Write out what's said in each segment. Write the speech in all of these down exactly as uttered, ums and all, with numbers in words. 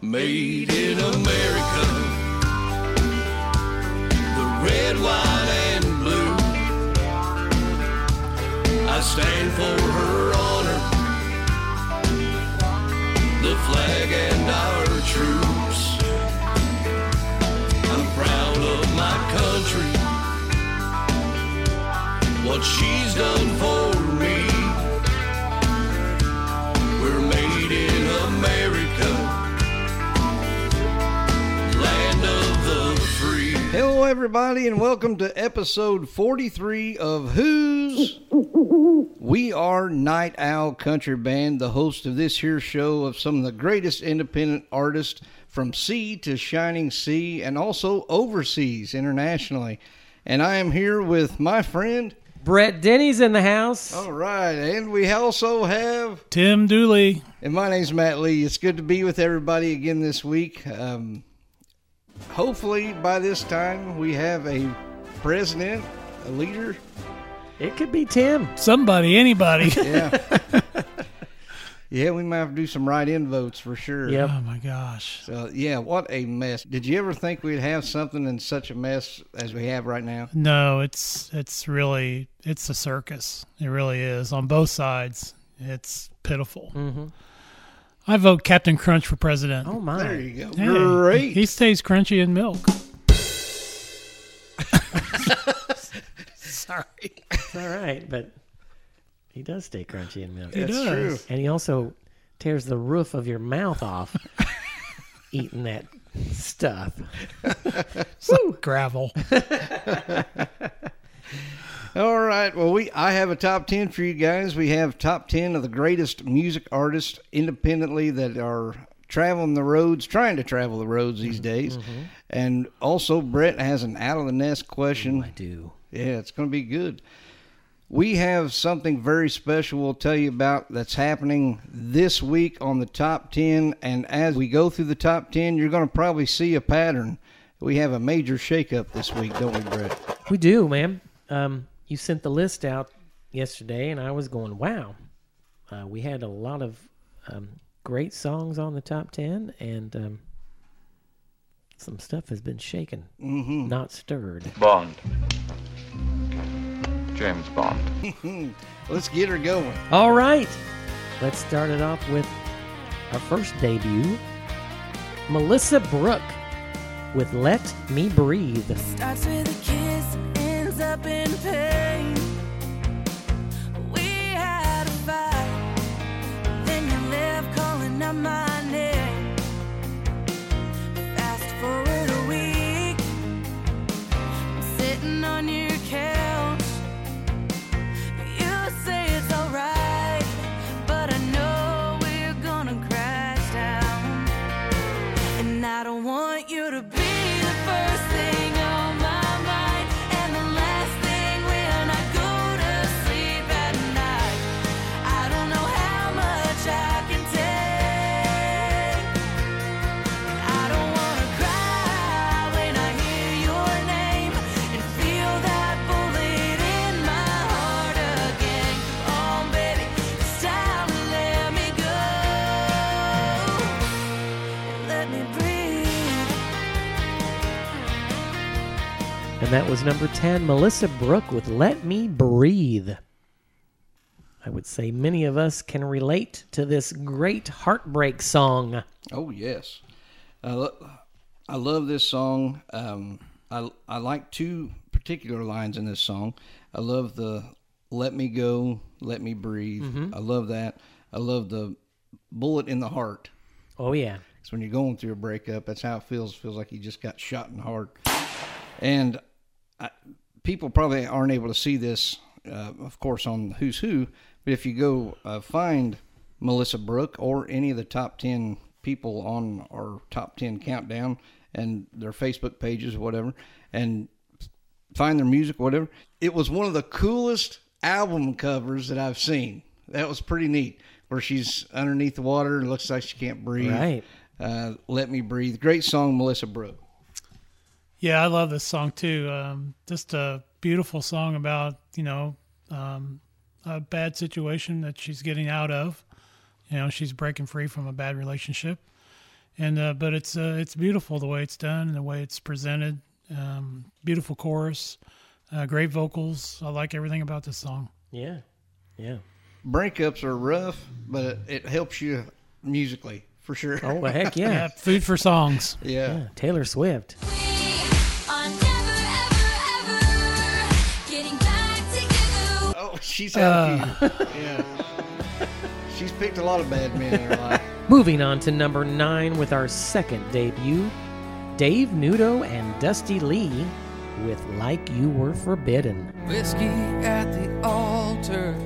Made in America. The red, white, and blue. I stand for her honor. The flag and our troops. I'm proud of my country. What she's done for me. We're made in America. Land of the free. Hello, everybody, and welcome to episode forty-three of Who's. We are Night Owl Country Band, the host of this here show of some of the greatest independent artists from sea to shining sea and also overseas internationally. And I am here with my friend Brett Denny's in the house. All right, and we also have Tim Dooley. And my name's Matt Lee. It's good to be with everybody again this week. Um, hopefully by this time we have a president, a leader. It could be Tim. Somebody, anybody. Yeah. Yeah, we might have to do some write-in votes for sure. Yep. Oh, my gosh. So, yeah, what a mess. Did you ever think we'd have something in such a mess as we have right now? No, it's it's really, it's a circus. It really is. On both sides, it's pitiful. Mm-hmm. I vote Captain Crunch for president. Oh, my. There you go. Hey, Great. He stays crunchy in milk. Sorry. It's all right, but he does stay crunchy in milk. He That's does. true. And he also tears the roof of your mouth off eating that stuff. Some gravel. All right. Well, we I have a top ten for you guys. We have top ten of the greatest music artists independently that are traveling the roads, trying to travel the roads these days. Mm-hmm. And also, Brett has an out-of-the-nest question. I do. Yeah, it's going to be good. We have something very special we'll tell you about that's happening this week on the top ten. And as we go through the top ten, you're going to probably see a pattern. We have a major shakeup this week, don't we, Brett? We do, man. Um, you sent the list out yesterday, and I was going, wow. Uh, we had a lot of um, great songs on the top ten, and um, some stuff has been shaken, Mm-hmm. not stirred. Bond. James Bond. Let's get her going. All right. Let's start it off with our first debut, Melissa Brooke with Let Me Breathe. Starts with a kiss, ends up in pain. We had a fight, then you left calling out my name. Fast forward a week, I'm sitting on your couch. You say it's alright, but I know we're gonna crash down. And I don't want you to be the first thing on my mind and the last thing when I go to sleep at night. I don't know how much I can take. I don't wanna cry when I hear your name and feel that bullet in my heart again. Come on, baby, it's time to let me go and let me breathe. And that was number ten, Melissa Brooke with Let Me Breathe. I would say many of us can relate to this great heartbreak song. Oh, yes. I, lo- I love this song. Um, I, I like two particular lines in this song. I love the let me go, let me breathe. I love that. I love the bullet in the heart. Oh, yeah. Because when you're going through a breakup, that's how it feels. It feels like you just got shot in the heart. And I, people probably aren't able to see this, uh, of course, on Who's Who. But if you go uh, find Melissa Brooke or any of the top ten people on our top ten countdown and their Facebook pages or whatever, and find their music, whatever, it was one of the coolest album covers that I've seen. That was pretty neat, where she's underneath the water and looks like she can't breathe. Right. Uh, Let Me Breathe. Great song, Melissa Brooke. Yeah, I love this song too. Um, just a beautiful song about, you know, um, a bad situation that she's getting out of. You know, she's breaking free from a bad relationship. and uh, but it's uh, it's beautiful the way it's done and the way it's presented. Um, beautiful chorus, uh, great vocals. I like everything about this song. Yeah, yeah. Breakups are rough, but it, it helps you musically for sure. Oh, well, heck Yeah, yeah. food for songs. yeah. Yeah, Taylor Swift. Are never, ever, ever getting back together. Oh, she's had a few. Yeah. She's picked a lot of bad men in her life. Moving on to number nine with our second debut, Dave Nudo and Dusty Lee with Like You Were Forbidden. Whiskey at the altar,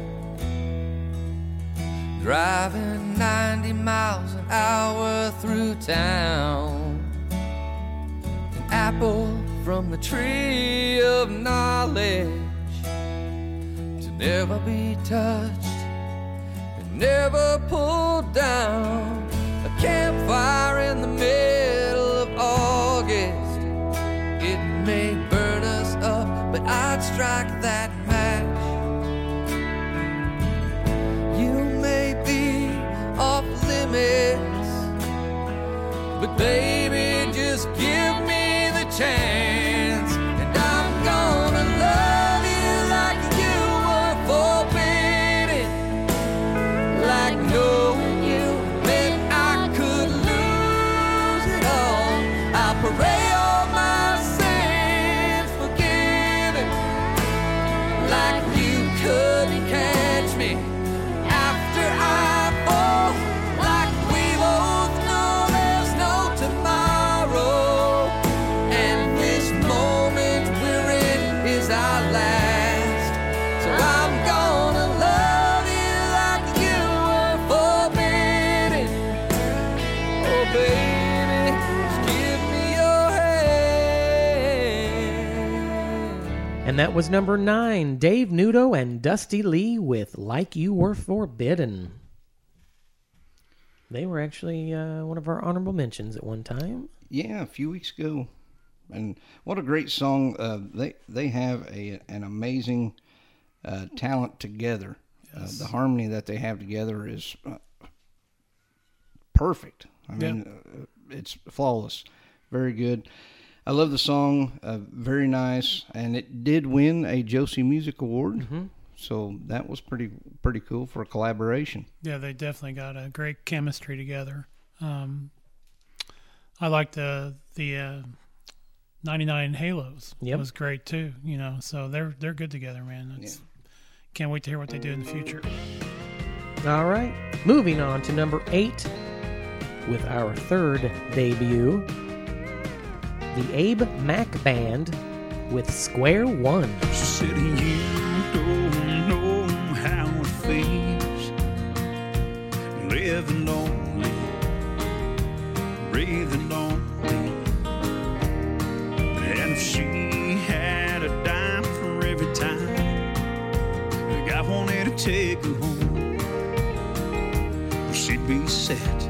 driving ninety miles an hour through town. An apple from the tree of knowledge to never be touched and never pulled down. A campfire in the middle of August, it may burn us up, but I'd strike that match. You may be off limits, but baby, just give me the chance, and I'm gonna love you like you were forbidden, like knowing you meant I could lose it all. I pray all my sins forgiven, like you couldn't catch me after I fall, like we both know there's no tomorrow, and this moment we're in is our last. So I'm gonna love you like you were forbidden. Oh baby, just give me your hand. And that was number nine, Dave Nudo and Dusty Lee with Like You Were Forbidden. They were actually uh, one of our honorable mentions at one time. Yeah, a few weeks ago. And what a great song. Uh, they they have a an amazing uh, talent together. Uh, the harmony that they have together is uh, perfect. I mean, uh, it's flawless. Very good. I love the song. Uh, very nice. And it did win a Josie Music Award. Mm-hmm. So that was pretty pretty cool for a collaboration. Yeah, they definitely got a great chemistry together. Um, I like the the uh, ninety-nine Halos. Yep. It was great too. You know, so they're they're good together, man. It's, Can't wait to hear what they do in the future. All right. Moving on to number eight with our third debut, the Abe Mack Band with Square One. Said you don't know how it feels, living lonely, breathing lonely. And if she had a dime for every time I wanted to take her home, she'd be set.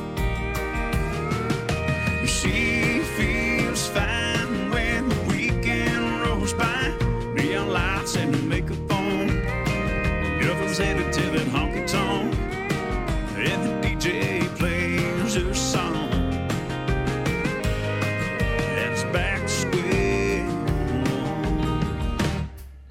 She feels fine when the weekend rolls by, neon lights and the makeup on, girlfriend's headed to that honky tonk, and the D J plays her song, and it's back to square one.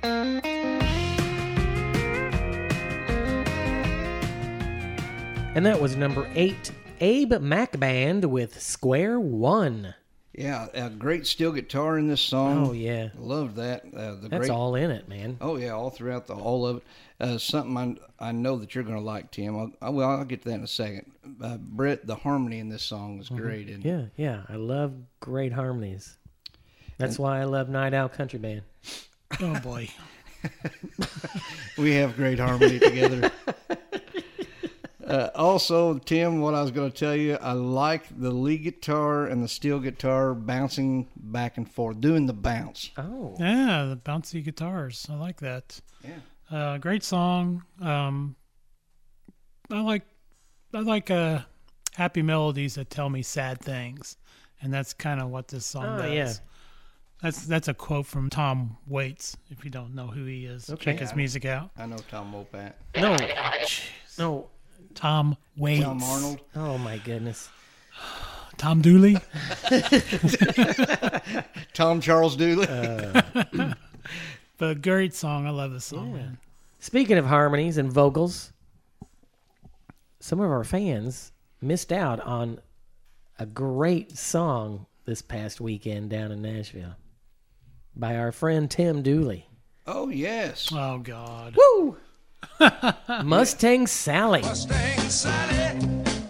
And that was number eight, Abe Mack Band with Square One. Yeah, a great steel guitar in this song. Oh, yeah. Loved that. Uh, the That's great, all in it, man. Oh yeah, all throughout the all of it. Uh, something I I know that you're going to like, Tim. I'll, I, well, I'll get to that in a second. Uh, Brett, the harmony in this song is great. And Yeah, yeah. I love great harmonies. That's why I love Night Owl Country Band. Oh boy. we have great harmony together. Uh, also, Tim, what I was going to tell you, I like the lead guitar and the steel guitar bouncing back and forth, doing the bounce. Oh. Yeah, the bouncy guitars. I like that. Yeah. Uh, great song. Um, I like I like uh, happy melodies that tell me sad things, and that's kind of what this song Oh, does. yeah. That's that's a quote from Tom Waits. If you don't know who he is, Okay. check his music out. I know Tom Wopat. No. No. Tom Waits. Tom Arnold. Oh, my goodness. Tom Dooley. Tom Charles Dooley. But great song. I love this song, man. Speaking of harmonies and vocals, some of our fans missed out on a great song this past weekend down in Nashville by our friend Tim Dooley. Oh, yes. Oh, God. Woo! Mustang Sally. Mustang Sally.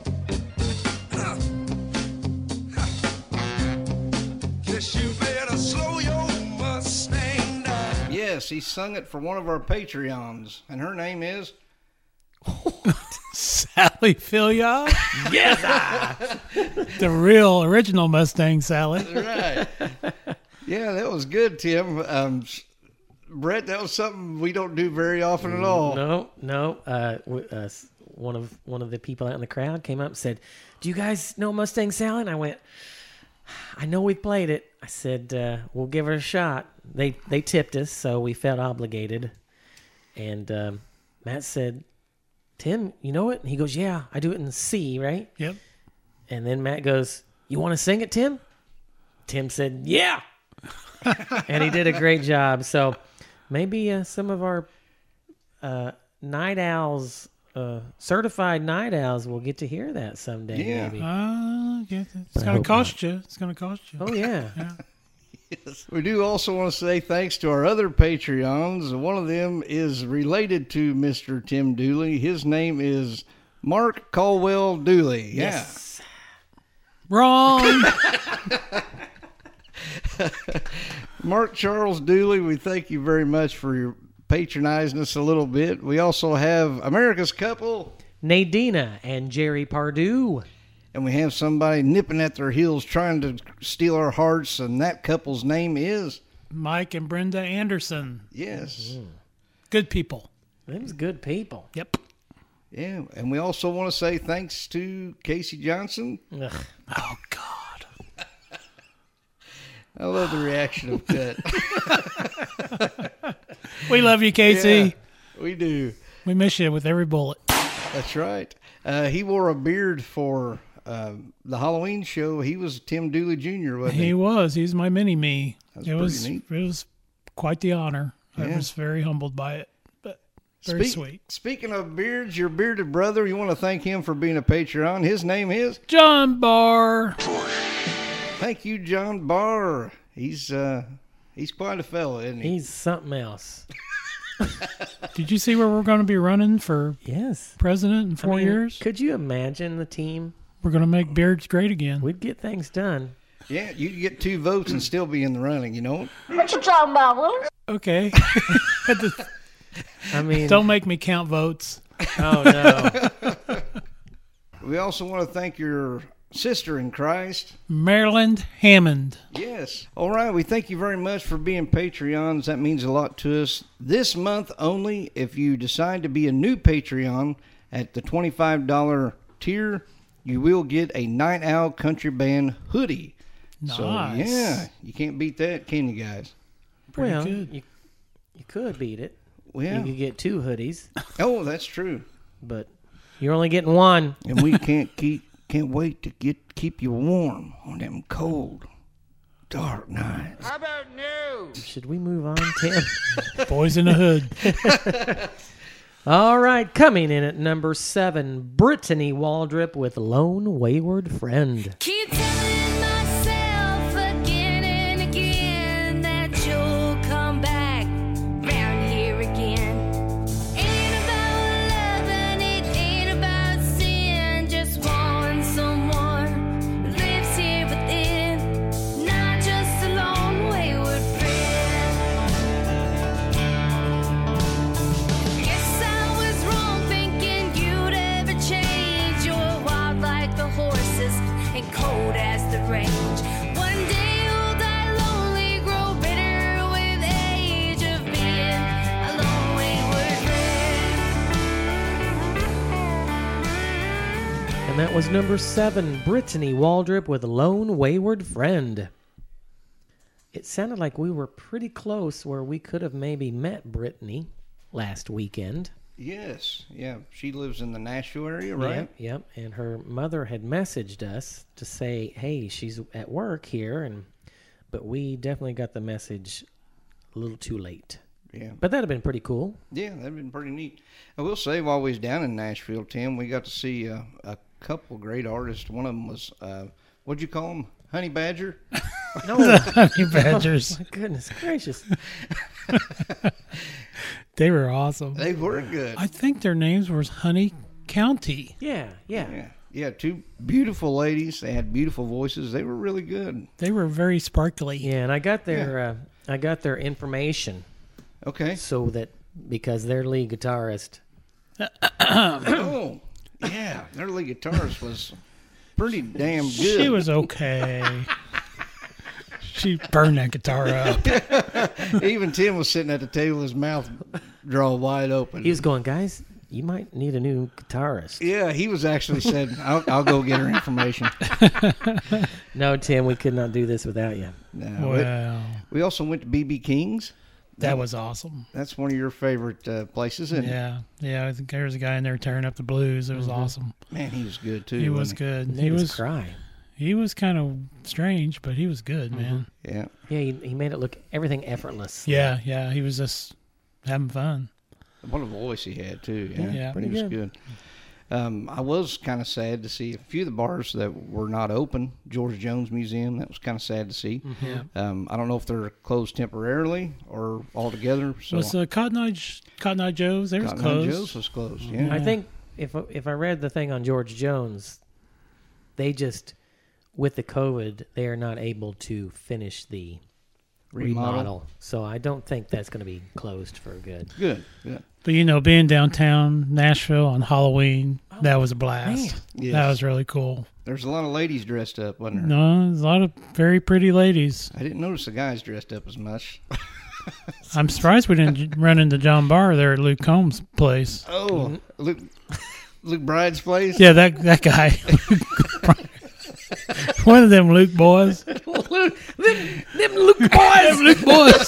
Guess you better slow your Mustang down. Yes, he sung it for one of our Patreons, and her name is... Sally Filia. Yes. The real original Mustang Sally. Right. Yeah, that was good, Tim. Um, Brett, that was something we don't do very often at all. No, no. Uh, w- uh, s- one of one of the people out in the crowd came up and said, "Do you guys know Mustang Sally?" And I went, "I know we've played it." I said, uh, "We'll give it a shot." They they tipped us, so we felt obligated. And um, Matt said, "Tim, you know it?" And he goes, "Yeah, I do it in C, right?" Yep. And then Matt goes, "You want to sing it, Tim?" Tim said, "Yeah." And he did a great job. So maybe uh, some of our uh, night owls, uh, certified night owls, will get to hear that someday. Yeah. Maybe. Uh, yeah, it's I going to hope cost you. It's going to cost you. Oh, yeah. Yes. We do also want to say thanks to our other Patreons. One of them is related to Mister Tim Dooley. His name is Mark Caldwell Dooley. Yeah. Yes. Wrong. Mark Charles Dooley, we thank you very much for your patronizing us a little bit. We also have America's Couple, Nadina and Jerry Pardue. and we have somebody nipping at their heels trying to steal our hearts, and that couple's name is, Mike and Brenda Anderson. yes, Good people. Them's good people. Yep. yeah. And we also want to say thanks to Casey Johnson. Ugh. Oh, God. I love the reaction of Cut. We love you, Casey. Yeah, we do. We miss you with every bullet. That's right. Uh, he wore a beard for uh, the Halloween show. He was Tim Dooley Junior, wasn't he? He was. He's my mini me. That's It pretty was. neat. It was quite the honor. I Yeah. was very humbled by it, but very Speak- sweet. Speaking of beards, your bearded brother, you want to thank him for being a Patreon. His name is, John Barr. thank you, John Barr. He's uh, he's quite a fella, isn't he? He's something else. Did you see where we're going to be running for Yes. president in I four mean, years? Could you imagine the team? We're going to make beards great again. We'd get things done. Yeah, you could get two votes and still be in the running, you know? Okay. I mean, Don't make me count votes. oh no. We also want to thank your sister in Christ. Maryland Hammond. Yes. All right. We thank you very much for being Patreons. That means a lot to us. This month only, if you decide to be a new Patreon at the twenty-five dollars tier, you will get a Night Owl Country Band hoodie. So, Nice. yeah, you can't beat that, can you guys? Pretty well, good. you you could beat it. Well, You could get two hoodies, oh, that's true. but you're only getting one. And we can't keep can't wait to get keep you warm on them cold, dark nights. Should we move on, Tim? Boys in the Hood. All right, coming in at number seven, Brittany Waldrop with Lone Wayward Friend. Keep telling myself again and again that you'll come back round here again. Ain't about love and it ain't about sin. Just want someone who lives here within, not just a lone wayward friend. Guess I was wrong thinking you'd ever change. You're wild like the horses and cold as the range. One day you'll die lonely, grow bitter with age of being a lone wayward friend. And that was number seven, Brittany Waldrop with Lone Wayward Friend. It sounded like we were pretty close where we could have maybe met Brittany last weekend. Yes, yeah. She lives in the Nashville area, right? Yep, yep. And her mother had messaged us to say, "Hey, she's at work here," and but we definitely got the message a little too late. Yeah. But that'd have been pretty cool. Yeah, that'd been pretty neat. I will say, while we was down in Nashville, Tim, we got to see uh, a couple great artists. One of them was, uh, what'd you call him? Honey Badger? No, Honey Badgers. oh, my goodness gracious! They were awesome. They were good. I think their names were Honey County. Yeah, yeah. Yeah, yeah. Two beautiful ladies. They had beautiful voices. They were really good. They were very sparkly. Yeah, and I got their uh, I got their information Okay. so that because their lead guitarist, Oh, yeah. Their lead guitarist was pretty damn good. She was okay. She burned that guitar up. Even Tim was sitting at the table, his mouth drawn wide open. he was going, "Guys, you might need a new guitarist." Yeah, he was actually said, I'll, I'll go get her information. No, Tim, we could not do this without you. No, Well, we also went to B B King's. that was awesome. That's one of your favorite uh, places, isn't it? Yeah, yeah. I think there was a guy in there tearing up the blues. It was awesome. Man, he was good too. He was wasn't good. Made He us was cry. he was kind of strange, but he was good, man. Yeah. Yeah, he, he made it look everything effortless. Yeah, yeah. He was just having fun. What a voice he had too. Yeah, Yeah. he was good. Um, I was kind of sad to see a few of the bars that were not open. George Jones Museum, that was kind of sad to see. Yeah. Um, I don't know if they're closed temporarily or altogether. So Was uh, Cotton Eye Cotton Eye Joe's? They was Cotton Eye closed. Joe's was closed. Yeah. I think if if I read the thing on George Jones, they just with the COVID they are not able to finish the remodel. Remodel. So I don't think that's going to be closed for good. Good. Good. But you know, being downtown Nashville on Halloween, that was a blast. man. Yes. That was really cool. There's a lot of ladies dressed up, wasn't there? No, there's a lot of very pretty ladies. I didn't notice the guys dressed up as much. I'm surprised we didn't run into John Barr there at Luke Combs' place. Oh, Luke, Luke Bride's place. Yeah, that that guy. One of them Luke boys. them, them Luke boys. Luke boys.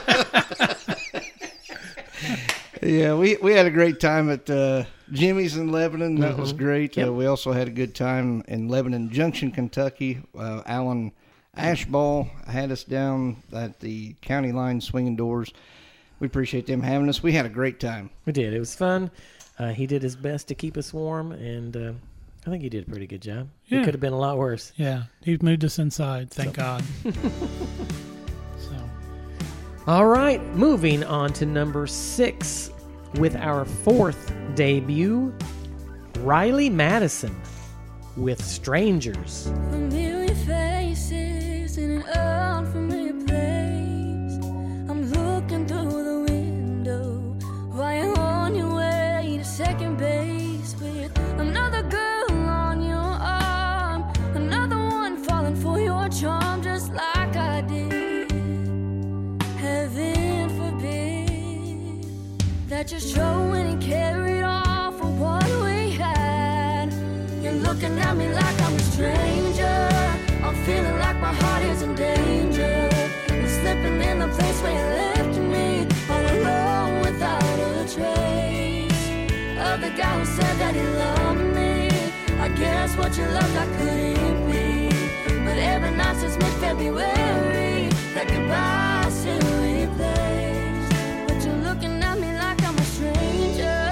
Yeah, we we had a great time at uh, Jimmy's in Lebanon. That was great. Yep. Uh, we also had a good time in Lebanon Junction, Kentucky. Uh, Alan Ashball had us down at the county line swinging doors. We appreciate them having us. We had a great time. We did. It was fun. Uh, he did his best to keep us warm, and uh, I think he did a pretty good job. Yeah. It could have been a lot worse. Yeah, he moved us inside. Thank God. So All right, moving on to number six with our fourth debut, Riley Madison with Strangers. Familiar faces in an unfamiliar place. I'm looking through the window while you're on your way to second base with another girl on your arm, another one falling for your charm just like I did. Heaven forbid that you're showing and carried off of what we had. You're looking at me like I'm a stranger. I'm feeling like my heart is in danger. I'm slipping in the place where you left me, all alone without a trace of the guy who said that he loved me. I guess what you loved I couldn't be, but every night since mid-February, that goodbye still replays. But you're looking at me like I'm a stranger.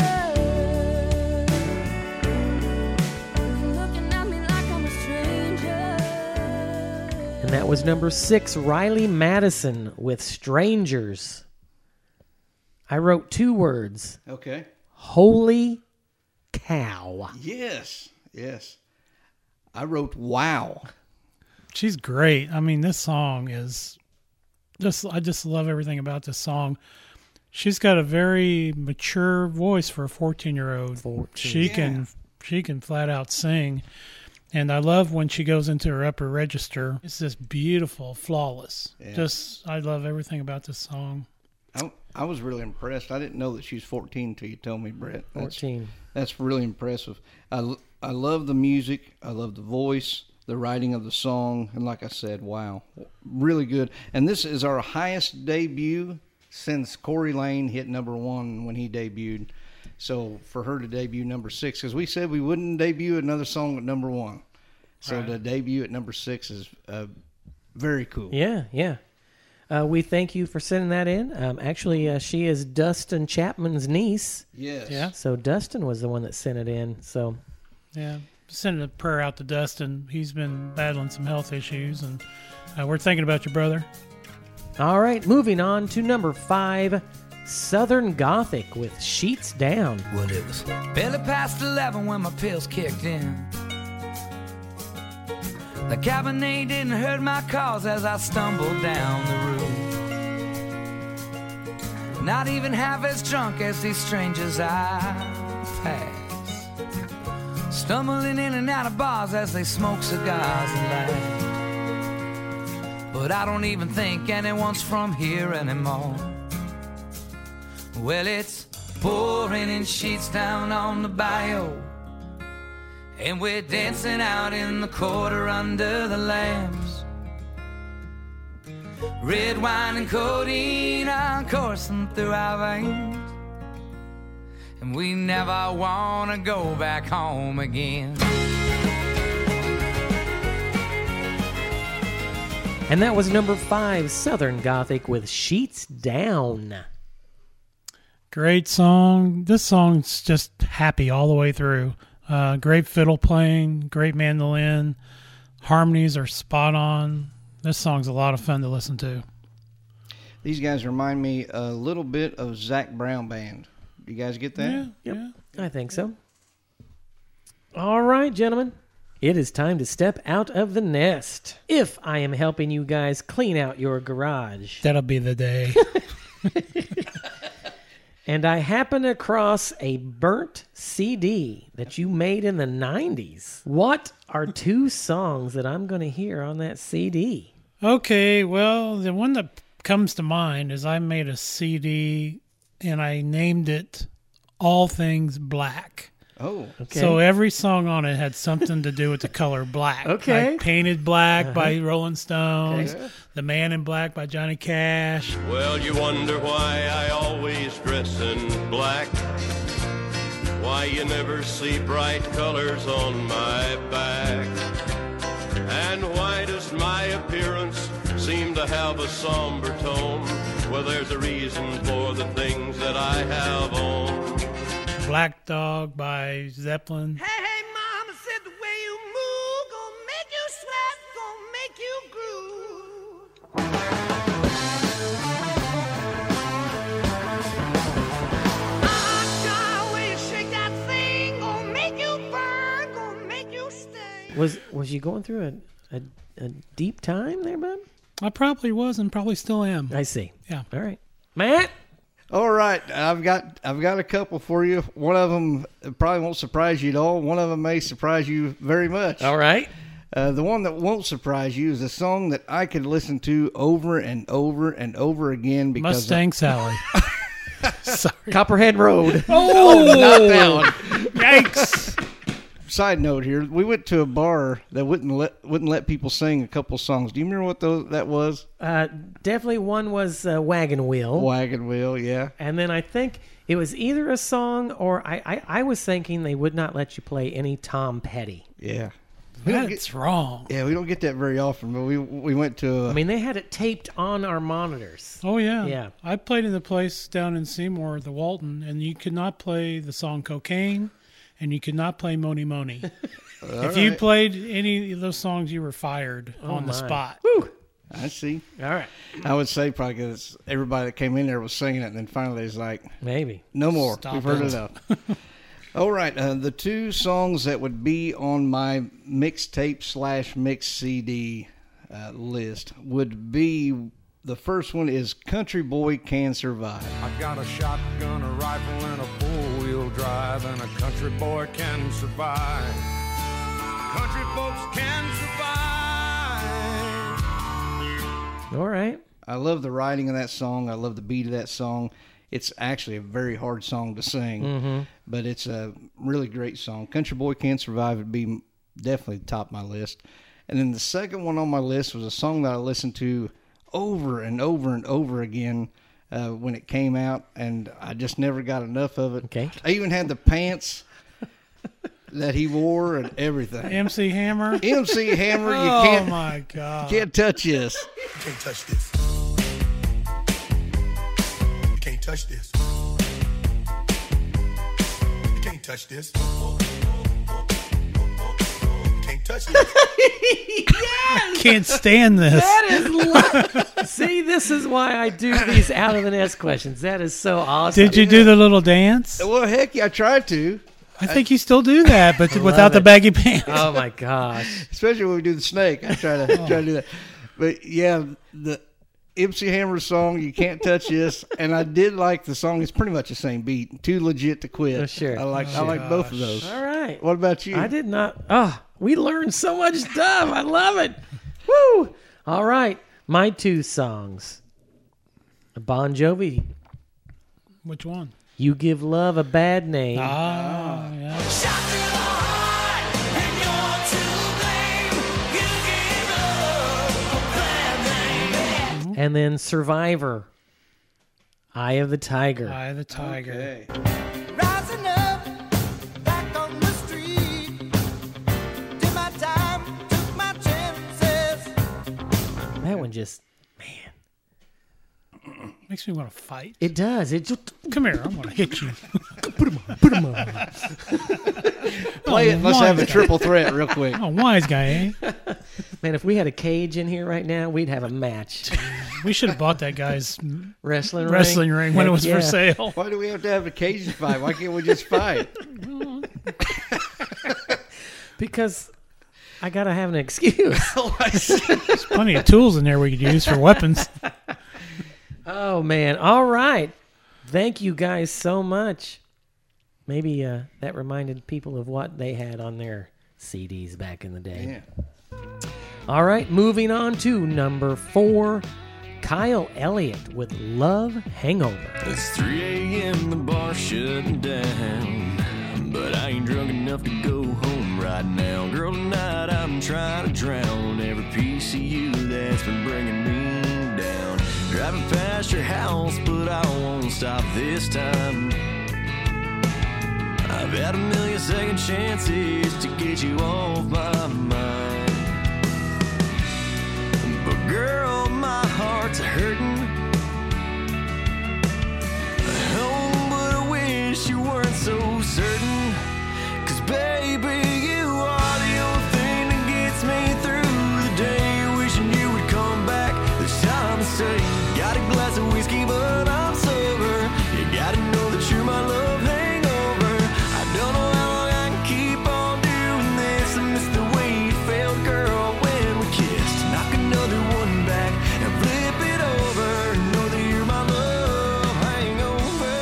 And that was number six, Riley Madison with Strangers. I wrote two words, Okay. holy cow. Yes. Yes. I wrote wow. she's great. I mean, this song is just, I just love everything about this song. She's got a very mature voice for a fourteen year old. fourteen. She Yeah. can, she can flat out sing. And I love when she goes into her upper register. It's just beautiful, flawless. Yeah. Just, I love everything about this song. I, I was really impressed. I didn't know that she was fourteen until you told me, Brett. That's, fourteen. That's really impressive. I, l- I love the music. I love the voice, the writing of the song. And like I said, wow, really good. And this is our highest debut since Corey Lane hit number one when he debuted. So for her to debut number six, because we said we wouldn't debut another song at number one. So Right. to debut at number six is uh, very cool. Yeah, yeah. Uh, we thank you for sending that in. Um, actually, uh, she is Dustin Chapman's niece. Yes. Yeah. So Dustin was the one that sent it in. So Yeah. Sending a prayer out to Dustin. He's been battling some health issues, and uh, we're thinking about your brother. all right, moving on to number five, Southern Gothic with Sheets Down. Well, it was barely past eleven when my pills kicked in. The Cabernet didn't hurt my cause as I stumbled down the road. Not even half as drunk as these strangers I pass, stumbling in and out of bars as they smoke cigars and laugh. But I don't even think anyone's from here anymore. Well, it's pouring in sheets down on the bayou, and we're dancing out in the quarter under the lamps. Red wine and codeine are coursing through our veins, and we never want to go back home again. And that was number five, Southern Gothic with Sheets Down. Great song. This song's just happy all the way through. Uh, great fiddle playing, great mandolin. Harmonies are spot on. This song's a lot of fun to listen to. These guys remind me a little bit of Zach Brown Band. You guys get that? Yeah, Yep. yeah. I think so. All right, gentlemen. It is time to step out of the nest. If I am helping you guys clean out your garage, That'll be the day. and I happen across a burnt C D that you made in the nineties, what are two songs that I'm going to hear on that C D? Okay, well, the one that comes to mind is I made a C D and I named it All Things Black. Oh, Okay. So every song on it had something to do with the color black. Okay. Like Painted Black by Rolling Stones, Okay. The Man in Black by Johnny Cash. Well, you wonder why I always dress in black. Why you never see bright colors on my back. And why does my appearance seem to have a somber tone? Well, there's a reason for the things that I have on. Black Dog by Zeppelin. Hey, hey, mama said the way you move gonna make you sweat, gonna make you groove. Ah, way you shake that thing gonna make you burn, gonna make you stay. Was was you going through a, a, a deep time there, bud? I probably was and probably still am. I see. Yeah. All right. Matt? all right. I've got I've got a couple for you. One of them probably won't surprise you at all. One of them may surprise you very much. All right. Uh, the one that won't surprise you is a song that I could listen to over and over and over again because Mustang Sally. Sorry. Copperhead Road. Oh, not that one. Yikes. Side note here: we went to a bar that wouldn't let wouldn't let people sing a couple songs. Do you remember what those, that was? Uh, definitely one was uh, Wagon Wheel. Wagon Wheel, yeah. And then I think it was either a song or I, I, I was thinking they would not let you play any Tom Petty. Yeah. We don't That's get, wrong. yeah, we don't get that very often, but we we went to a, I mean, they had it taped on our monitors. Oh, yeah. Yeah. I played in the place down in Seymour, the Walton, and you could not play the song Cocaine, and you could not play Moni Moni. If you right. played any of those songs, you were fired on the my. spot. I see. All right. I would say probably because everybody that came in there was singing it, and then finally it's like, Maybe. no more. Stop We've heard it. enough. All right. Uh, the two songs that would be on my mixtape slash mix C D uh, list would be, the first one is Country Boy Can Survive. I got a shotgun, a rifle, and a four-wheel drive, and a country boy can survive. Country folks can survive. All right. I love the writing of that song. I love the beat of that song. It's actually a very hard song to sing, Mm-hmm. but it's a really great song. Country Boy Can Survive would be definitely top my list. And then the second one on my list was a song that I listened to over and over and over again uh, when it came out, and I just never got enough of it. Okay. I even had the pants that he wore and everything. M C Hammer. M C Hammer, you Oh can't, my God. can't touch this. You can't touch this. You can't touch this. You can't touch this. You can't touch this. Can't stand this. That is lo- See, this is why I do these out of the nest questions. That is so awesome. Did you do the little dance? Well, heck, yeah, I tried to, I think you still do that, but love without the it. baggy pants. Oh my gosh. especially when we do the snake. I try to try to do that. But yeah, the M C Hammer song, "You Can't Touch This," and I did like the song. It's pretty much the same beat. Too Legit to Quit. Oh, sure. I like I like both of those. All right. What about you? I did not. Oh, we learned so much stuff. I love it. Woo! All right. My two songs. Bon Jovi, Which one? You Give Love a Bad Name. Ah, yeah. Shot to the heart, and you're to blame. You give love a bad name. And then Survivor, Eye of the Tiger. Eye of the Tiger. Okay. Rising up, back on the street. Did my time, took my chances. That one just, Makes me want to fight. it does. It just, Come here, I'm going to hit you. Play it. Let's have a triple threat real quick. Oh, wise guy, eh? man, if we had a cage in here right now, we'd have a match. We should have bought that guy's Wrestling ring. wrestling ring when it Heck was yeah. for sale. Why do we have to have a cage fight? Why can't we just fight? Because I got to have an excuse. There's plenty of tools in there we could use for weapons. Oh, man. All right. Thank you guys so much. Maybe uh, that reminded people of what they had on their C Ds back in the day. Yeah. All right. Moving on to number four, Kyle Elliott with Love Hangover. It's three a.m. the bar shutting down, but I ain't drunk enough to go home right now. Girl, tonight I'm trying to drown every piece of you that's been bringing me down. Driving past your house, but I won't stop this time. I've had a million second chances to get you off my mind, but girl, my heart's hurting. Oh, but I wish you weren't so certain. 'Cause baby, you are the only thing that gets me through the day. Wishing you would come back this time and say, got a glass of whiskey, but I'm sober. You gotta know that you're my love hangover. I don't know how long I can keep on doing this. I miss the way it felt, girl, when we kissed. Knock another one back and flip it over. Know that you're my love hangover.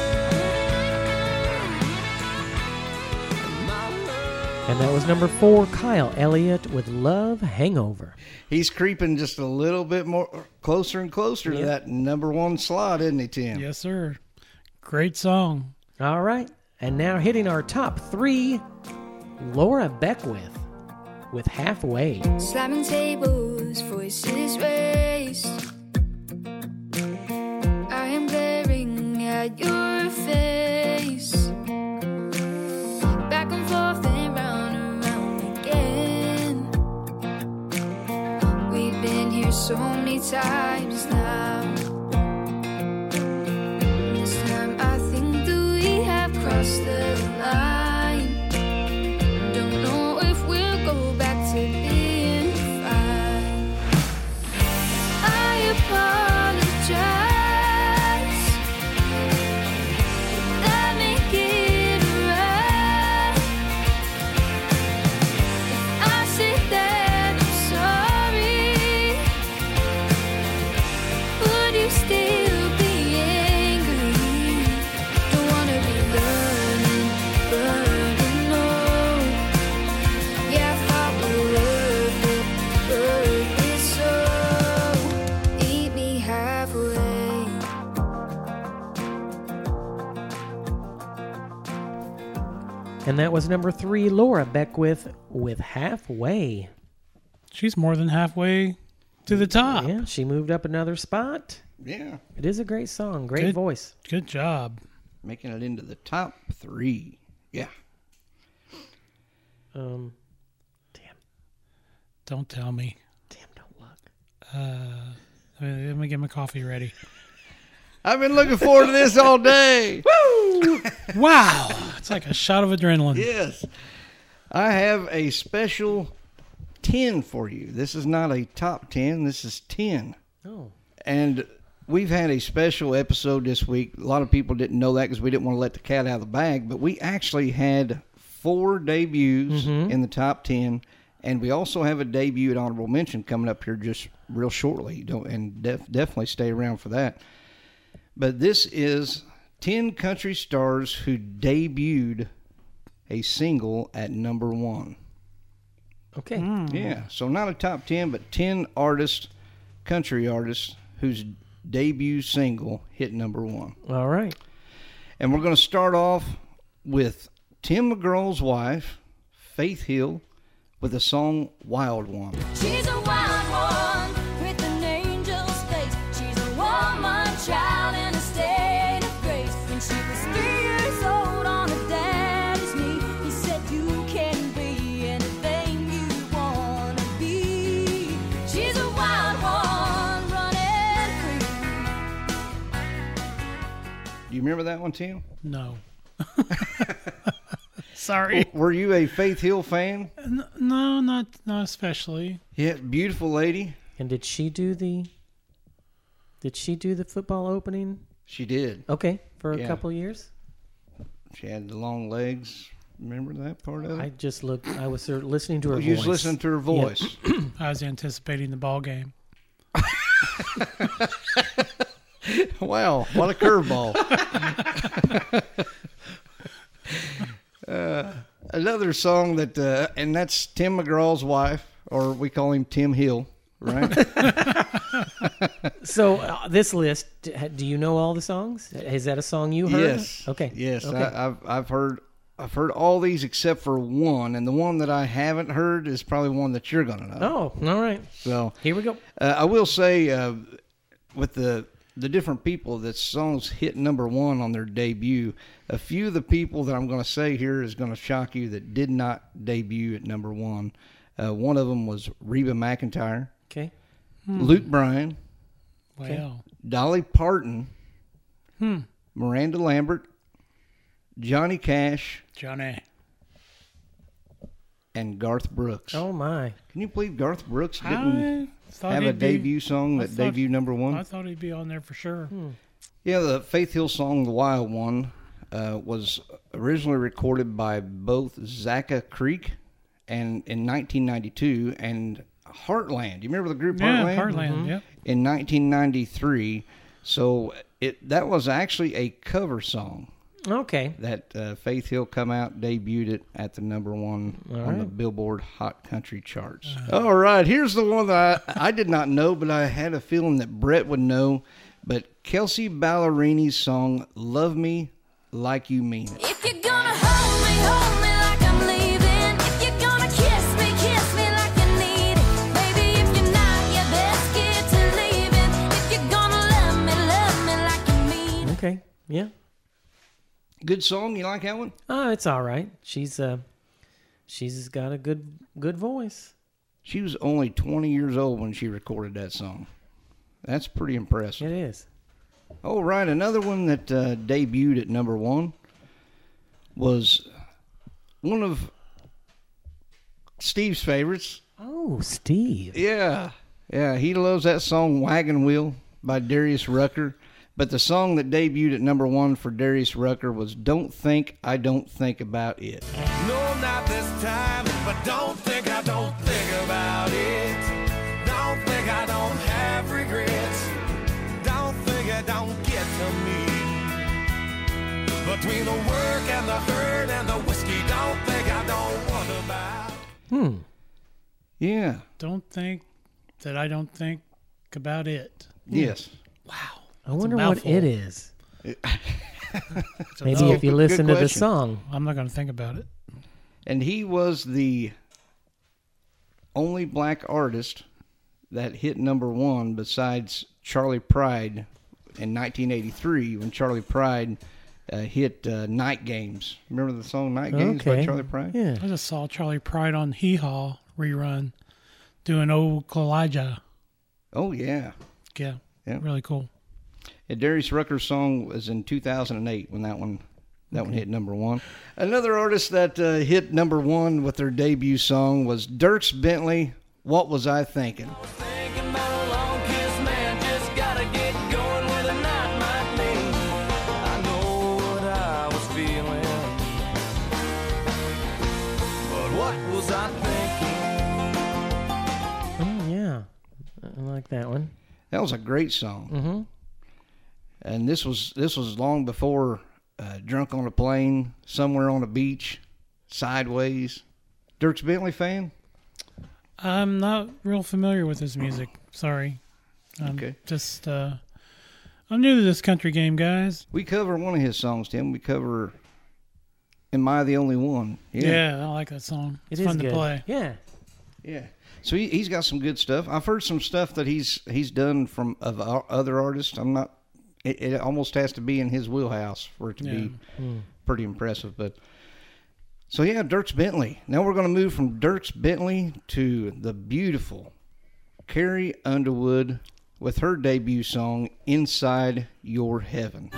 My love. And that was number four, Kyle Elliott with Love Hangover. He's creeping just a little bit more closer and closer to Yeah. that number one slot, isn't he, Tim? Yes, sir. Great song. All right. And now hitting our top three, Laura Beckwith with Halfway. Slamming tables, voices raised. I am glaring at your face. Back and forth and round and round again. We've been here so many times now. This time I think that we have crossed the line. Don't know if we'll go back to being fine. I apologize. That make it right. If I said that I'm sorry, would you still be angry? Don't wanna be burning, burning, no. Yeah, I thought we were worth it, worth it, so meet me halfway. And that was number three, Laura Beckwith with Halfway. She's more than halfway to the top. Yeah, she moved up another spot. Yeah. It is a great song. Great Good. voice. Good job. Making it into the top three. Yeah. Um, damn, Don't tell me. damn, don't look. Uh, let me, let me get my coffee ready. I've been looking forward to this all day. Wow. It's like a shot of adrenaline. Yes. I have a special ten for you. This is not a top ten. This is ten. Oh, And we've had a special episode this week. A lot of people didn't know that because we didn't want to let the cat out of the bag. But we actually had four debuts Mhm. in the top ten. And we also have a debut at Honorable Mention coming up here just real shortly. Don't, and def, definitely stay around for that. But this is ten country stars who debuted a single at number one. okay. Yeah, so not a top ten, but ten artists, country artists, whose debut single hit number one. All right. And we're going to start off with Tim McGraw's wife, Faith Hill, with the song Wild One. She's a wild one with an angel's face. She's a woman child in a state of grace. When she was three years old on her daddy's knee, he said, you can be anything you want to be. She's a wild one running free. Do you remember that one, Tim? No. Sorry. Were you a Faith Hill fan? N- No, not not especially. Yeah, beautiful lady. And did she do the? Did she do the football opening? She did. Okay, for a Yeah. couple years. She had the long legs. Remember that part of it? I just looked. I was sort of listening to her you voice. was listening to her voice. I was anticipating the ball game. Wow, what a curveball. uh, another song that, uh, and that's Tim McGraw's wife, or we call him Tim Hill, right? So uh, this list, d- do you know all the songs? Is that a song you heard? Yes. Okay. Yes, Okay. I, I've I've heard I've heard all these except for one, and the one that I haven't heard is probably one that you're gonna know. Oh, all right. So Here we go. uh, I will say, uh, with the the different people that songs hit number one on their debut, a few of the people that I'm going to say here is going to shock you that did not debut at number one. Uh, one of them was Reba McEntire, Okay. Luke Bryan, Well, Dolly Parton, Hmm. Miranda Lambert, Johnny Cash, Johnny. and Garth Brooks. Oh my. Can you believe Garth Brooks didn't I thought have a he'd be- debut song I that thought- debuted number one? I thought he'd be on there for sure. Yeah, the Faith Hill song, The Wild One, uh, was originally recorded by both Zacca Creek and in nineteen ninety-two and Heartland. You remember the group Yeah, Heartland? Heartland. Yep. In nineteen ninety-three. So it that was actually a cover song Okay. that uh, Faith Hill come out, debuted it at the number one All on the right. Billboard Hot Country charts. All right, here's the one that I, I did not know, but I had a feeling that Brett would know. But Kelsey Ballerini's song, Love Me Like You Mean It. If you're gonna hold me, hold me like I'm leaving. If you're gonna kiss me, kiss me like you need it. Baby, if you're not, you best get to leaving. If you're gonna love me, love me like you mean it. Okay. Yeah. Good song, you like that one? Oh, it's all right. She's uh, she's got a good good voice. She was only twenty years old when she recorded that song. That's pretty impressive. It is. All right, another one that uh, debuted at number one was one of Steve's favorites. Oh, Steve. Yeah, yeah, he loves that song "Wagon Wheel" by Darius Rucker. But the song that debuted at number one for Darius Rucker was "Don't Think I Don't Think About It." No, not this time, but don't think I don't think about it. Don't think I don't have regrets. Don't think it don't get to me. Between the work and the hurt and the whiskey, don't think I don't want about. Hmm. Yeah. Don't think that I don't think about it. Yes. Wow. I That's a wonder what mouthful. it is. Maybe No, if you good- listen good to the question. song. I'm not going to think about it. And he was the only black artist that hit number one besides Charlie Pride in nineteen eighty-three when Charlie Pride uh, hit uh, Night Games. Remember the song Night Games by Okay. Charlie Pride? Yeah. I just saw Charlie Pride on Hee Haw rerun doing Old Elijah. Oh, yeah. Yeah, Yeah. really cool. And Darius Rucker's song was in two thousand eight when that one that one hit number one. Another artist that uh, hit number one with their debut song was Dierks Bentley, What Was I Thinking? Thinking about a long kiss, man, just gotta get going where the night might lead. I know what I was feeling, but what was I thinking? Oh, yeah. I like that one. That was a great song. Mm-hmm. And this was this was long before uh, Drunk on a Plane, Somewhere on a Beach, Sideways. Dierks Bentley fan? I'm not real familiar with his music. Sorry. I'm Okay. Just, uh, I'm new to this country game, guys. We cover one of his songs, Tim. We cover Am I the Only One? Yeah, I like that song. It It's is fun good. to play. Yeah. Yeah. So he, he's got some good stuff. I've heard some stuff that he's he's done from of o- other artists. I'm not. It, it almost has to be in his wheelhouse for it to be pretty impressive. But so yeah, Dierks Bentley. Now we're going to move from Dierks Bentley to the beautiful Carrie Underwood with her debut song "Inside Your Heaven."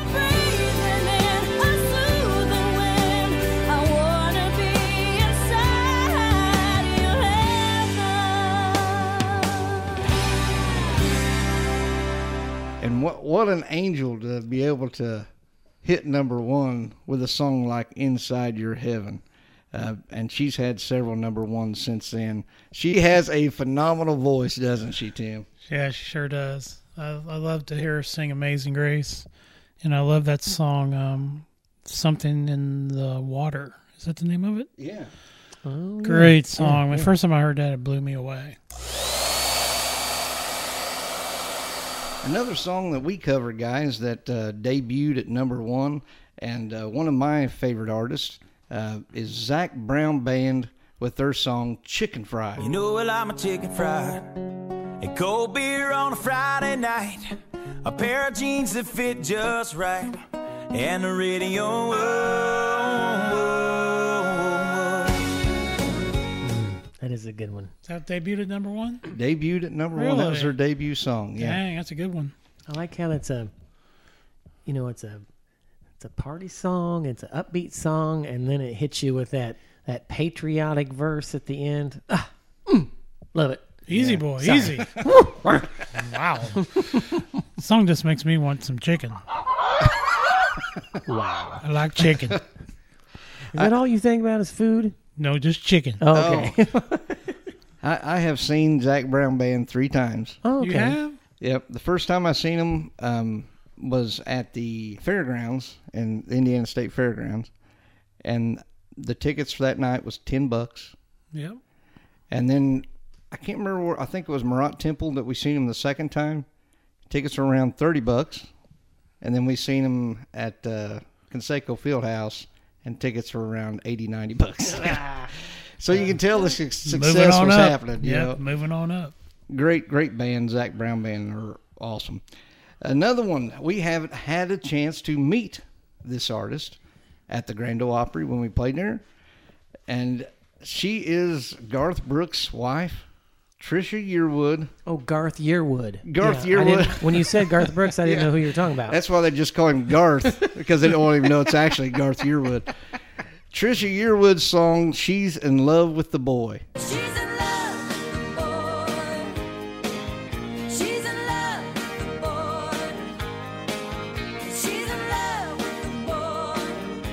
And what what an angel to be able to hit number one with a song like "Inside Your Heaven." Uh, and she's had several number ones since then. She has a phenomenal voice, doesn't she, Tim? Yeah, she sure does. I, I love to hear her sing Amazing Grace. And I love that song, um, Something in the Water. Is that the name of it? Yeah. Oh, Great yeah. song. Yeah, The yeah. first time I heard that, it blew me away. Another song that we covered, guys, that uh, debuted at number one, and uh, one of my favorite artists uh, is Zach Brown Band with their song "Chicken Fried." You know I like my chicken fried, and cold beer on a Friday night, a pair of jeans that fit just right, and the radio. Whoa, whoa, whoa. That is a good one. Is that debuted at number one? Debuted at number one. That was her Really? debut song. Yeah. Dang, that's a good one. I like how it's a, you know, it's a, it's a party song. It's an upbeat song, and then it hits you with that that patriotic verse at the end. Ah, mm, love it. Easy boy, Sorry. easy. Wow. The song just makes me want some chicken. Wow. I like chicken. Is that all you think about is food? No, just chicken. Oh, okay. I, I have seen Zach Brown Band three times. Oh, You okay. have? Yep. The first time I seen him um, was at the fairgrounds in the Indiana State Fairgrounds, and the tickets for that night was ten bucks. Yep. And then I can't remember where. I think it was Marat Temple that we seen him the second time. Tickets were around thirty bucks, and then we seen him at uh, Conseco Fieldhouse, and tickets were around eighty, ninety bucks. So you can tell the su- Moving success on was up. happening. You Yep, know? moving on up. Great, great band. Zach Brown Band are awesome. Another one, we haven't had a chance to meet this artist at the Grand Ole Opry when we played there. And she is Garth Brooks' wife, Trisha Yearwood. Oh, Garth Yearwood. Garth Yeah, I Yearwood. didn't- When you said Garth Brooks, I didn't Yeah. know who you were talking about. That's why they just call him Garth, because they don't even know it's actually Garth Yearwood. Trisha Yearwood's song, She's in Love with the Boy. She's in love with the boy. She's in love with the boy. She's in love with the boy.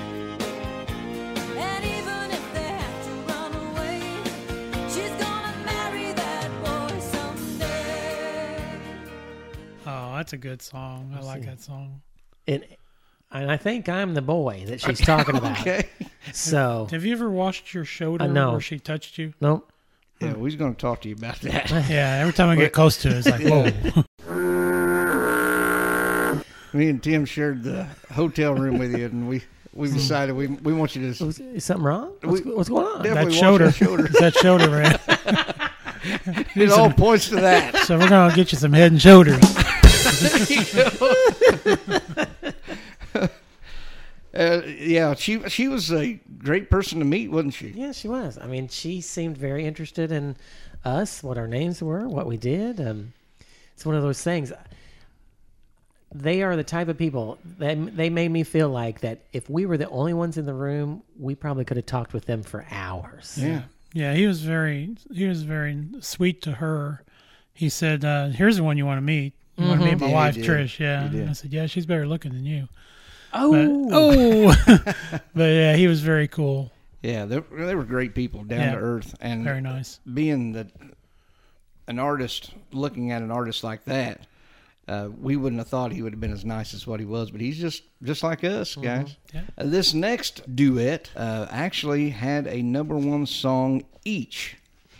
And even if they have to run away, she's gonna marry that boy someday. Oh, that's a good song. I like that song. And, and I think I'm the boy that she's talking about. Okay. So, Have you ever washed your shoulder Uh, no. where she touched you? nope. Yeah, we're going to talk to you about that. Yeah, every time I get close to it, it's like, whoa. Me and Tim shared the hotel room with you, and we, we decided we we want you to Was, is something wrong? What's, We- what's going on? Definitely That wash shoulder. your shoulder. It's that shoulder, man. It all points to that. So we're gonna get you some Head and Shoulders. Uh, yeah, she she was a great person to meet, wasn't she? Yeah, she was. I mean, she seemed very interested in us, what our names were, what we did. Um, it's one of those things. They are the type of people that they made me feel like that if we were the only ones in the room, we probably could have talked with them for hours. Yeah. Yeah, he was very he was very sweet to her. He said, uh, "Here's the one you want to meet. You want to meet my Yeah, he wife, did. Trish." Yeah, He did. I said, "Yeah, she's better looking than you." Oh, But, oh, but yeah, he was very cool. Yeah, they, they were great people, down Yeah. to earth, and Very nice. being that an artist, looking at an artist like that, uh, we wouldn't have thought he would have been as nice as what he was. But he's just just like us, guys. Yeah. Uh, this next duet uh, actually had a number one song each.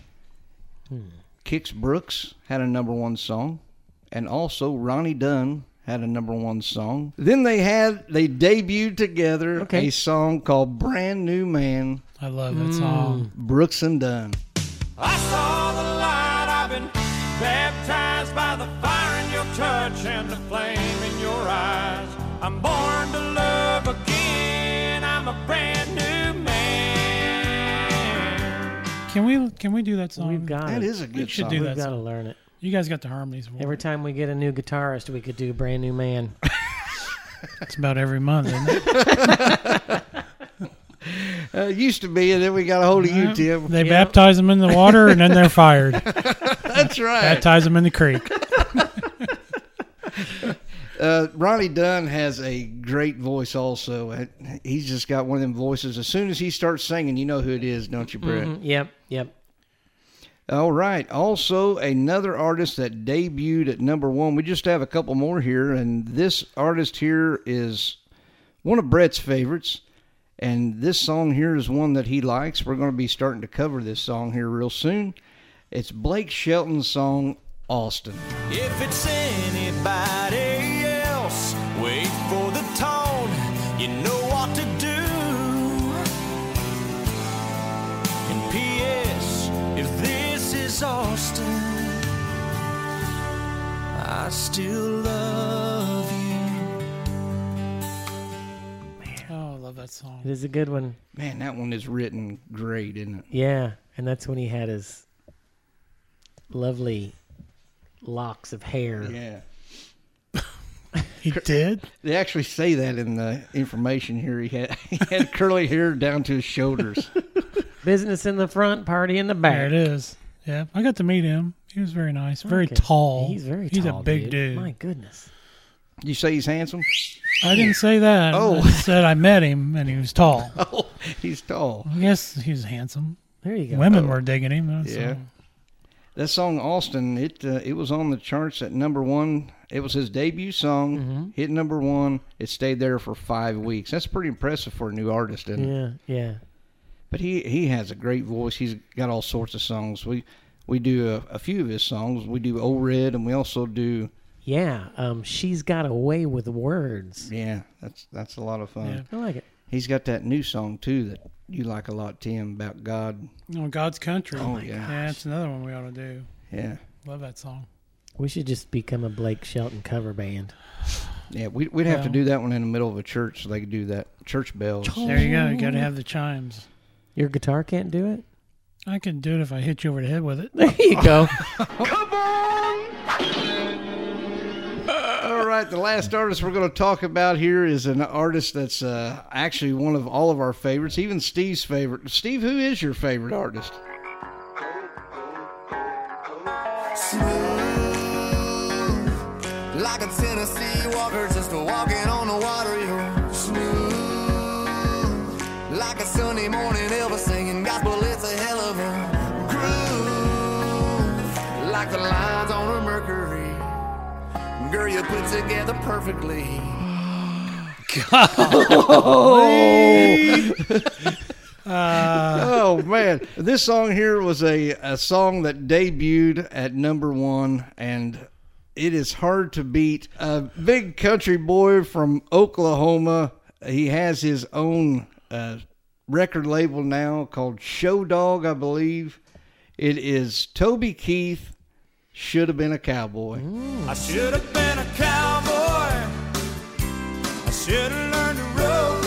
Kix Brooks had a number one song, and also Ronnie Dunn had a number one song. Then they had they debuted together Okay. a song called "Brand New Man." I love that song. Brooks and Dunn. I saw the light, I've been baptized by the fire in your touch and the flame in your eyes. I'm born to love again, I'm a brand new man. Can we can we do that song? we've got That it. is a good should song. do We've that got to song. learn it. You guys got the harmonies. For Every it. time we get a new guitarist, we could do Brand New Man. It's about every month, isn't it? Uh, it used to be, and then we got a hold of you, Tim. They Yeah. baptize them in the water and then they're fired. That's right. Baptize them in the creek. Uh, Ronnie Dunn has a great voice also. Uh, He's just got one of them voices. As soon as he starts singing, you know who it is, don't you, Brett? Mhm. Yep, yep. All right. Also, another artist that debuted at number one. We just have a couple more here, and this artist here is one of Brett's favorites. And this song here is one that he likes. We're going to be starting to cover this song here real soon. It's Blake Shelton's song, Austin. If it's anybody else, wait for the tone. You know what to do. And P S if this is Austin, I still love you. Oh, I love that song. It is a good one. Man, that one is written great, isn't it? Yeah, and that's when he had his lovely locks of hair. Yeah. He did? They actually say that in the information here. He had, he had curly hair down to his shoulders. Business in the front, party in the back. There it is. Yeah, I got to meet him. He was very nice. Very Okay. tall. He's very He's tall. a big dude. My goodness. You say he's handsome? I didn't say that. Oh. I said I met him and he was tall. Oh, he's tall. I guess he was handsome. There you go. Women were digging him. That's Yeah. all. That song, Austin, it uh, it was on the charts at number one. It was his debut song. Mm-hmm. Hit number one. It stayed there for five weeks. That's pretty impressive for a new artist, isn't it? Yeah, yeah. But he, he has a great voice. He's got all sorts of songs. We we do a, a few of his songs. We do Old Red, and we also do, Yeah, um, She's Got a Way with Words. yeah, that's that's a lot of fun. Yeah. I like it. He's got that new song, too, that you like a lot, Tim, about God. Oh, God's Country. Oh, yeah. Yeah, that's another one we ought to do. Yeah. Love that song. We should just become a Blake Shelton cover band. Yeah, we, we'd have to Well- do that one in the middle of a church so they could do that. Church bells. There you go. You got to have the chimes. Your guitar can't do it? I could do it if I hit you over the head with it. There you go. All right, the last artist we're going to talk about here is an artist that's uh, actually one of all of our favorites, even Steve's favorite. Steve, who is your favorite artist? Smooth, like a Tennessee walker, just walking on the water. You're smooth, like a Sunday morning Elvis singing gospel. It's a hell of a groove, like the lines on a Mercury. Girl, you put together perfectly. Oh, man. This song here was a, a song that debuted at number one, and it is hard to beat. A big country boy from Oklahoma. He has his own uh, record label now called Show Dog, I believe. It is Toby Keith, Should Have Been a Cowboy. I should have been a cowboy. I should have learned to rope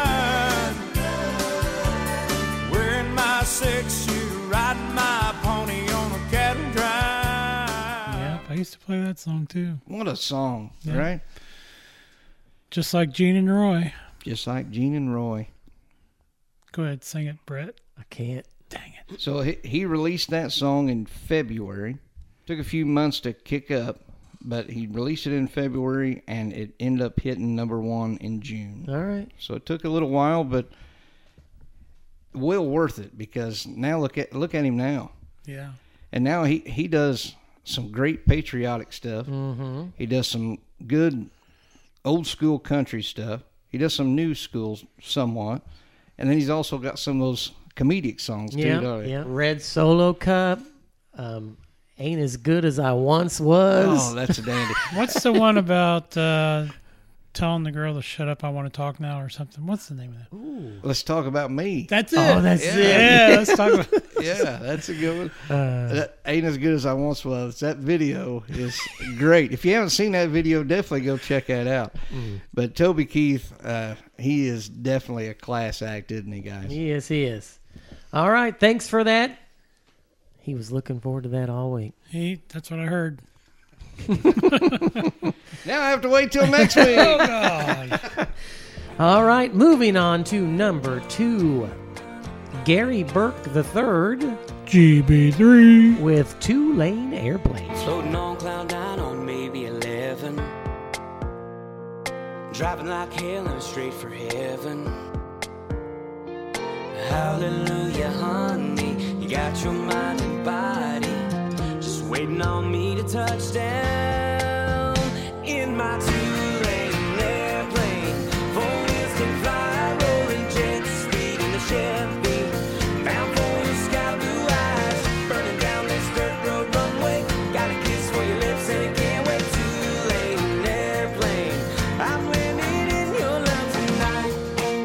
and ride. Wearing my six shoe, riding my pony on a cattle drive. Yeah, I used to play that song too. What a song, Yeah. right? Just like Gene and Roy. Just like Gene and Roy. Go ahead, sing it, Brett. I can't. Dang it. So he, he released that song in February. Took a few months to kick up, but he released it in February, and it ended up hitting number one in June. All right. So it took a little while, but well worth it, because now look at look at him now. Yeah. And now he, he does some great patriotic stuff. Mm-hmm. He does some good old school country stuff. He does some new schools somewhat. And then he's also got some of those comedic songs, Yeah, too, don't he? yeah. Red Solo Cup. Um, Ain't As Good As I Once Was. Oh, that's a dandy. What's the one about uh, telling the girl to shut up, I want to talk now or something? What's the name of that? Ooh. Let's talk about me. That's it. Oh, that's Yeah. it. Yeah, let's talk about Yeah, that's a good one. Uh, That ain't as good as I once was. That video is great. If you haven't seen that video, definitely go check that out. Mm. But Toby Keith, uh, he is definitely a class act, isn't he, guys? He is, he is. All right, thanks for that. He was looking forward to that all week. He, that's what I heard. Now I have to wait till next week. Oh, God. All right, moving on to number two. Gary Burke the third G B three. with Two-Lane Airplane. Floating on cloud nine on maybe eleven. Driving like hell and straight for heaven. Hallelujah, honey. You got your mind and body just waiting on me to touch down in my two-lane airplane. Four wheels can fly, rolling jet speed in the Chevy. Bound for the sky blue eyes, burning down this dirt road runway. Got a kiss for your lips and I can't wait. Two-lane airplane, I'm landing in your love tonight.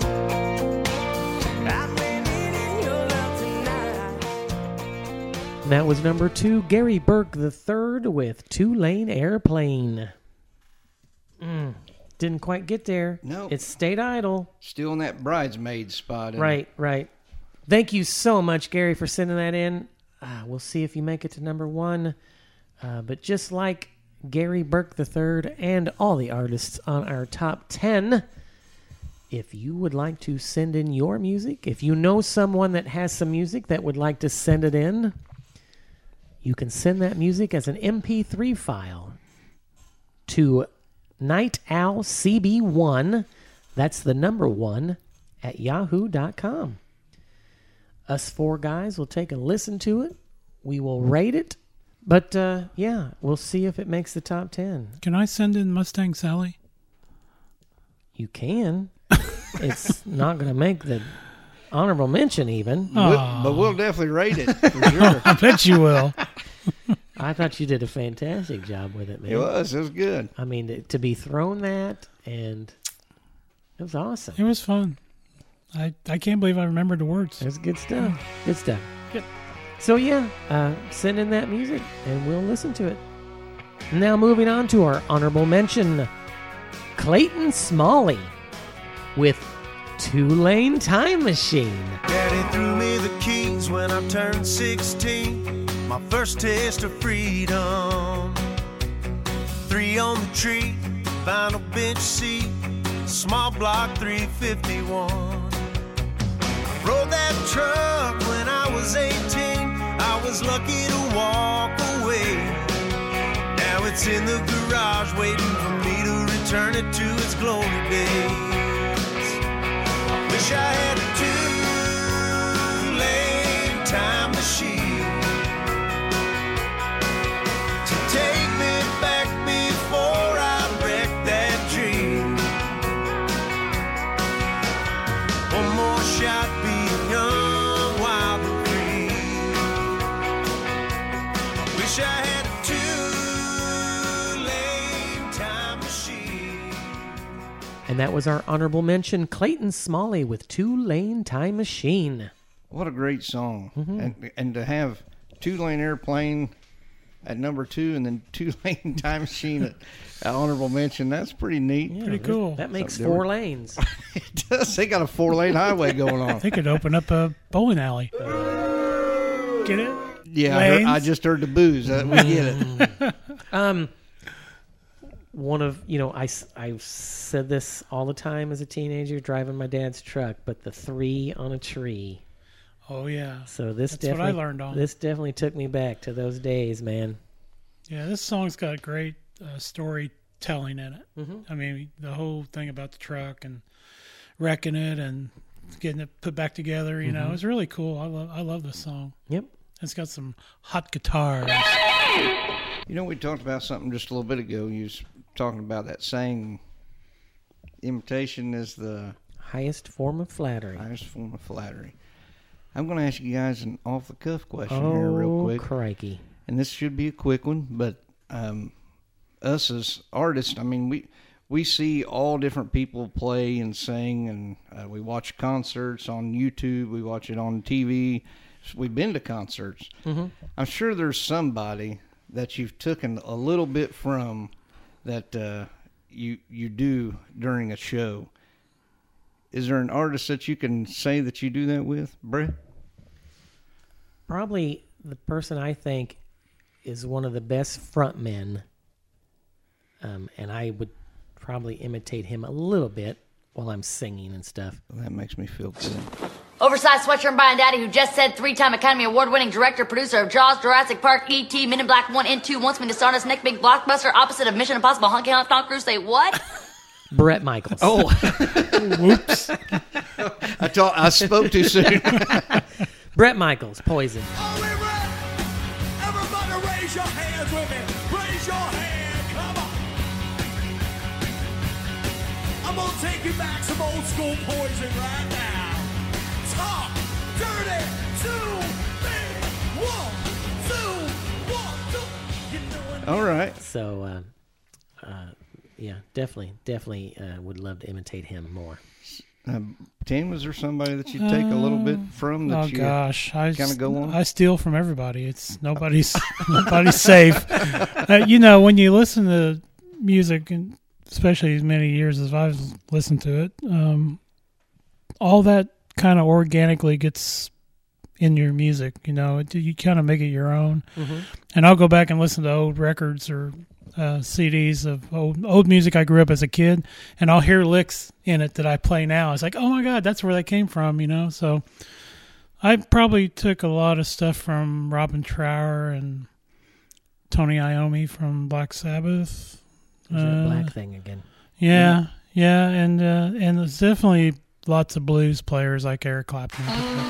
I'm landing in your love tonight. That was number two, Gary Burke the third with Two-Lane Airplane. Mm, didn't quite get there. No. It stayed idle. Still in that bridesmaid spot. isn't Right, right. Thank you so much, Gary, for sending that in. Uh, we'll see if you make it to number one. Uh, but just like Gary Burke the third and all the artists on our top ten, if you would like to send in your music, if you know someone that has some music that would like to send it in, you can send that music as an M P three file to Night Owl C B one. That's the number one at yahoo dot com. Us four guys will take a listen to it. We will rate it. But, uh, yeah, we'll see if it makes the top ten. Can I send in Mustang Sally? You can. It's not going to make the honorable mention even. it? We'll- but we'll definitely rate it, for sure. I bet you will. I thought you did a fantastic job with it, man. It was. It was good. I mean, to, to be thrown that, and it was awesome. It was fun. I, I can't believe I remembered the words. That's good stuff. Good stuff. Good. So, yeah, uh, send in that music, and we'll listen to it. Now, moving on to our honorable mention, Clayton Smalley with Two-Lane Time Machine. Daddy threw me the keys when I turned sixteen. My first taste of freedom. Three on the tree, final bench seat, small block three fifty-one. Rode that truck when I was eighteen. I was lucky to walk away. Now it's in the garage waiting for me to return it to its glory days. I wish I had a two-lane time machine to take me back before I wreck that dream. One more shot being young, wild and free. I wish I had a two-lane time machine. And that was our honorable mention, Clayton Smalley with Two-Lane Time Machine. What a great song. Mm-hmm. And, and to have two-lane airplane at number two, and then two-lane time machine at, at honorable mention. That's pretty neat. Yeah, Pretty that- cool. That makes Something four different. lanes. It does. They got a four-lane highway going on. They could open up a bowling alley. Get it? Yeah, I, heard, Lanes? I just heard the booze. Uh, we get it. Um, one of you know I s- I've said this all the time as a teenager driving my dad's truck, but the three on a tree. Oh yeah. So this That's what I definitely learned on. this definitely took me back to those days, man. Yeah, this song's got great uh, storytelling in it. Mhm. I mean, the whole thing about the truck and wrecking it and getting it put back together, you know, Mhm. it's really cool. I love I love this song. Yep. It's got some hot guitars. You know, we talked about something just a little bit ago. You was talking about that saying, imitation is the Highest form of flattery. highest form of flattery. I'm going to ask you guys an off-the-cuff question Oh, here real quick. crikey. And this should be a quick one, but um, us as artists, I mean, we we see all different people play and sing, and uh, we watch concerts on YouTube. We watch it on T V. We've been to concerts. Mhm. I'm sure there's somebody that you've taken a little bit from that uh, you you do during a show. Is there an artist that you can say that you do that with, Brett? Probably the person I think is one of the best frontmen, um, and I would probably imitate him a little bit while I'm singing and stuff. Well, that makes me feel good. Oversized sweatshirt and buying daddy who just said three-time Academy Award-winning director, producer of Jaws, Jurassic Park, E T, Men in Black one and two, wants me to start his next big blockbuster opposite of Mission Impossible, Honky Honk Tom Cruise. Say what? Brett Michaels. Oh, whoops! I thought I spoke too soon. Brett Michaels, Poison. Everybody raise your hands with me. Raise your hand. Come on. I'm gonna take you back some old school Poison right now. Talk dirty to me. One, two, one, two. You know what? All right. So, uh, uh, yeah, definitely, definitely uh, would love to imitate him more. Um, Tim, was there somebody that you take a little bit from that Oh you gosh, I kind of go on? I steal from everybody. It's nobody's nobody's safe. Uh, you know, when you listen to music, and especially as many years as I've listened to it, um, all that kind of organically gets in your music. You know, it, you kind of make it your own. Mhm. And I'll go back and listen to old records or uh, C Ds of old old music I grew up as a kid, and I'll hear licks in it that I play now. It's like, oh my God, that's where they came from, you know. So I probably took a lot of stuff from Robin Trower and Tony Iommi from Black Sabbath. There's that Uh, black thing again. Yeah, yeah, and uh, and there's definitely lots of blues players like Eric Clapton.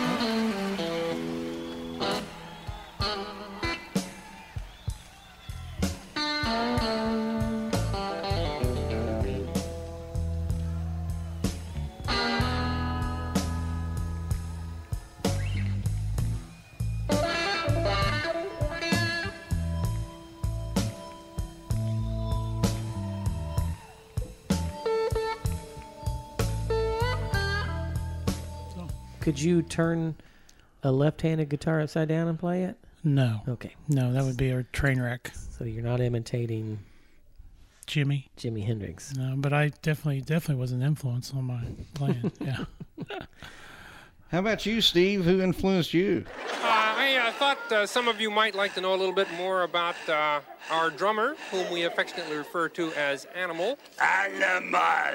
Could you turn a left-handed guitar upside down and play it? No. Okay. No, that would be a train wreck. So you're not imitating Jimmy. Jimi Hendrix. No, but I definitely definitely was an influence on my playing. Yeah. How about you, Steve? Who influenced you? Uh, I uh, thought uh, some of you might like to know a little bit more about uh, our drummer, whom we affectionately refer to as Animal. Animal!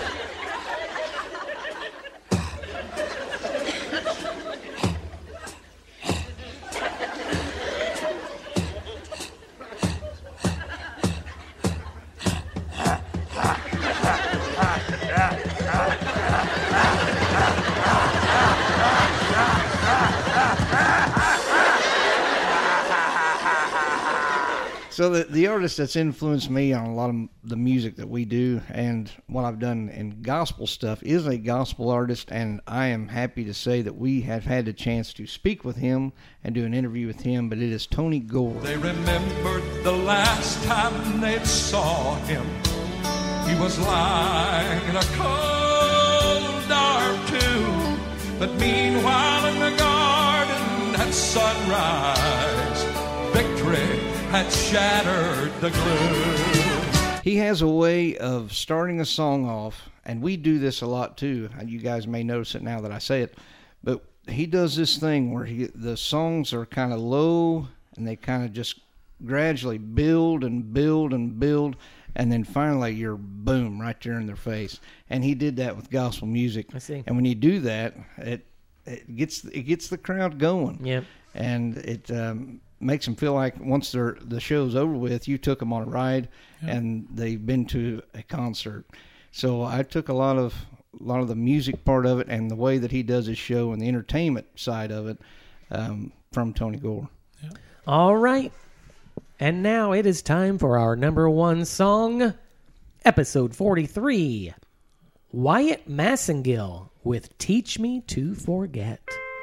So the the artist that's influenced me on a lot of the music that we do and what I've done in gospel stuff is a gospel artist, and I am happy to say that we have had the chance to speak with him and do an interview with him, but it is Tony Gore. They remembered the last time they saw him. He was lying in a cold, dark tomb. But meanwhile in the garden, that at sunrise. Victory had shattered the gloom. He has a way of starting a song off, and we do this a lot too. And you guys may notice it now that I say it, but he does this thing where he the songs are kind of low, and they kind of just gradually build and build and build, and then finally you're boom right there in their face. And he did that with gospel music. I see. And when you do that, it it gets it gets the crowd going. Yep. And it um, makes them feel like once they're, the show's over with, you took them on a ride, Yep. and they've been to a concert. So I took a lot of a lot of the music part of it and the way that he does his show and the entertainment side of it um, from Tony Gore. All right. And now it is time for our number one song, episode forty-three, Wyatt Massengill with Teach Me to Forget.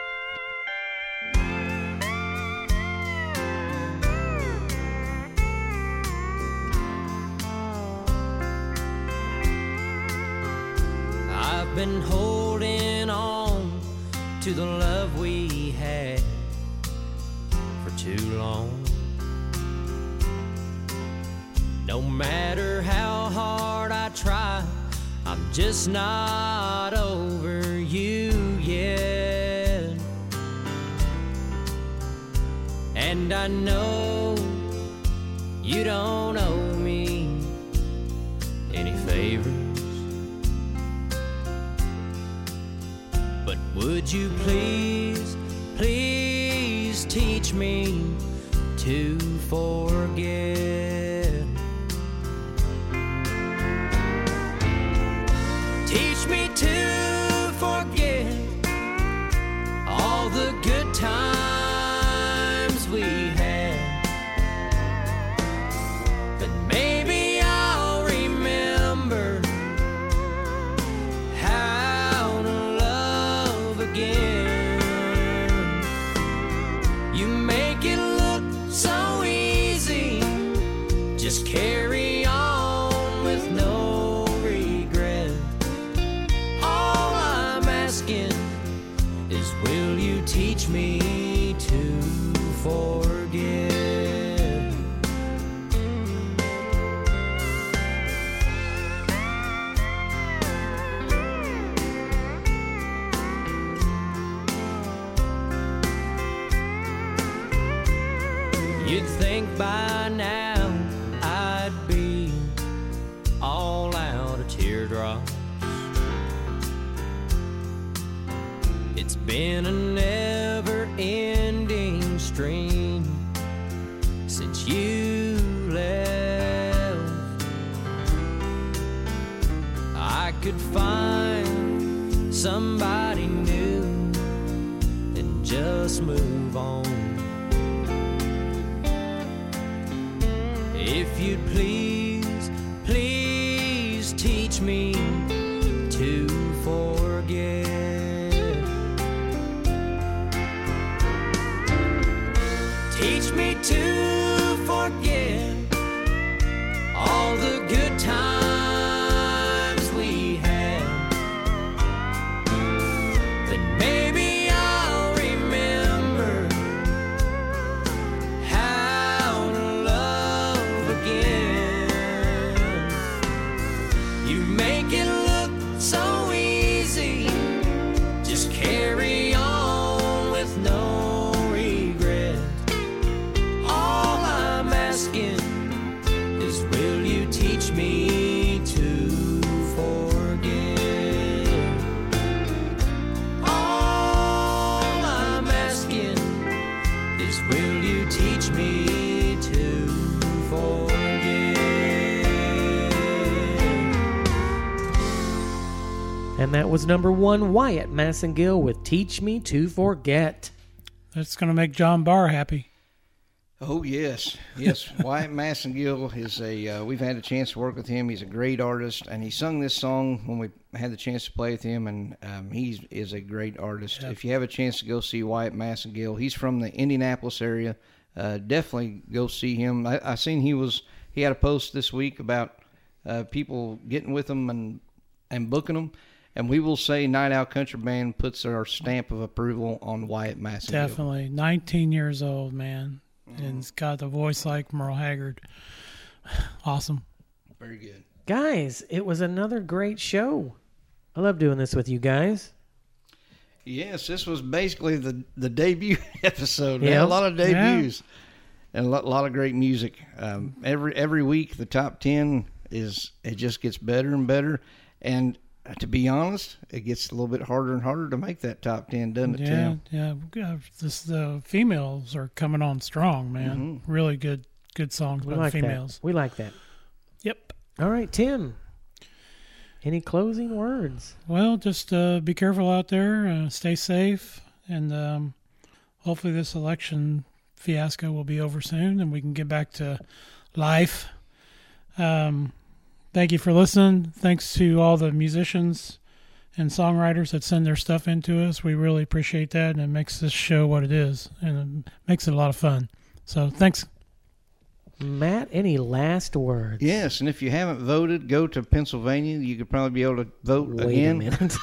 I've been holding on to the love we had for too long. No matter how hard I try, I'm just not over you yet. And I know you don't owe me any favors, but would you please, please teach me to forget? Teach me to forget all the good times we had. Then maybe I'll remember how to love again. You make it look so easy. Just carry on with no regret. All I'm asking is, will you teach me to forget? You'd think by now I'd be all out of teardrops. It's been a never-ending stream since you left. I could find somebody new and just move on. If you'd please, please teach me to forget. Teach me to forget all the good times we had. Then maybe I'll remember how to love again. You make it look so easy. Just carry on with no regret. All I'm asking is, will you teach me to forget? All I'm asking is, will you teach me to forget? And that was number one, Wyatt Massengill with Teach Me to Forget. That's going to make John Barr happy. Oh, yes. Yes, Wyatt Massengill is a, uh, we've had a chance to work with him. He's a great artist, and he sung this song when we had the chance to play with him, and um, he is a great artist. Yep. If you have a chance to go see Wyatt Massengill, he's from the Indianapolis area. Uh, definitely go see him. I, I seen he was, he had a post this week about uh, people getting with him and, and booking them, And we will say Night Owl Country Band puts our stamp of approval on Wyatt Massengill. Definitely. nineteen years old, man. Mm-hmm. And he's got the voice like Merle Haggard. Awesome. Very good. Guys, it was another great show. I love doing this with you guys. Yes, this was basically the, the debut episode. Yeah. Man. A lot of debuts. Yeah. And a lot, lot of great music. Um, every every week, the top ten is it just gets better and better. And to be honest, it gets a little bit harder and harder to make that top ten, doesn't it, yeah, Tim? Yeah, yeah. This, the females are coming on strong, man. Mm-hmm. Really good good songs We by like the females. that. We like that. Yep. All right, Tim. Any closing words? Well, just uh, be careful out there. Uh, stay safe. And um, hopefully this election fiasco will be over soon and we can get back to life. Um, thank you for listening. Thanks to all the musicians and songwriters that send their stuff into us. We really appreciate that, and it makes this show what it is, and it makes it a lot of fun. So thanks. Matt, any last words? Yes, and if you haven't voted, go to Pennsylvania. You could probably be able to vote Wait again. a minute.